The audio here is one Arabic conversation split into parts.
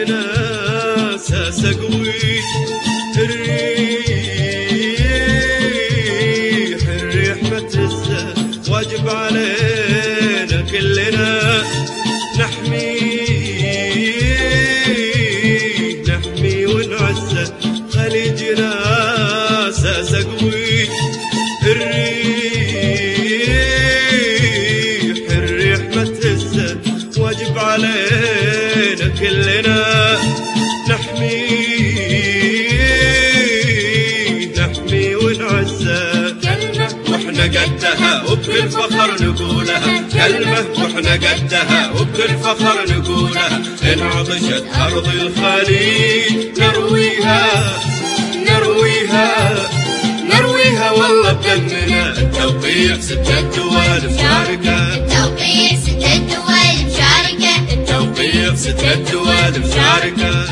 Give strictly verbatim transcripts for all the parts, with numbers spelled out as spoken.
خليجنا ساس قوي، الريح الريح ما تهزه، واجب علينا كلنا نحميه نحميه ونعزه. خليجنا ساس قوي، الريح الريح ما تهزه، واجب علينا كلنا نحميه نحميه ونعزه. كلمة واحنا قدها وبكل فخر نقولها، كلمة واحنا قدها وبكل فخر نقولها. إن عطشت أرض الخليج نرويها نرويها نرويها والله بدمنا. التوقيع ستة دول مشاركة، التوقيع ستة دول مشاركة، التوقيع ستة دول مشاركة.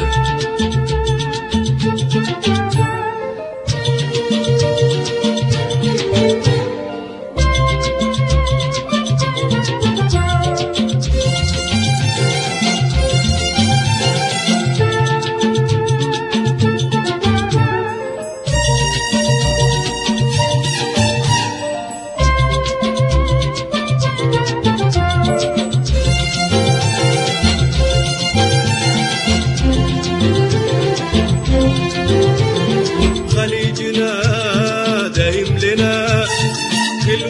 خليجنا دايم لنا كل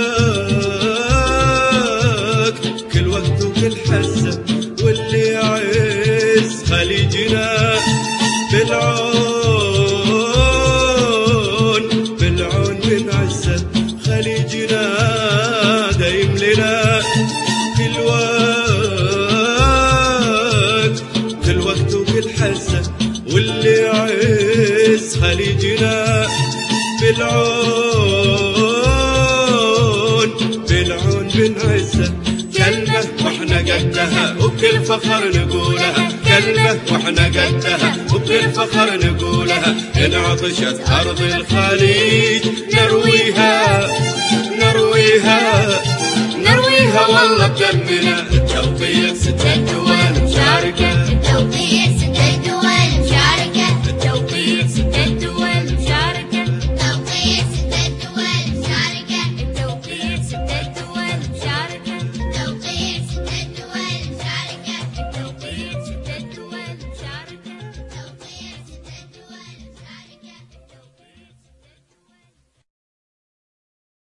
وقت، كل وقت وكل حزة، واللي يعز خليجنا بالعون بالعون بنعزه. خليجنا دايم لنا كل وقت، كل وقت وكل حزة، واللي يعز خليجنا بالعون بالعون بنعزه. كلمة واحنا قدها وبكل فخر نقولها، كلمة واحنا قدها وبكل فخر نقولها. إن عطشت أرض الخليج نرويها نرويها نرويها والله بدمنا.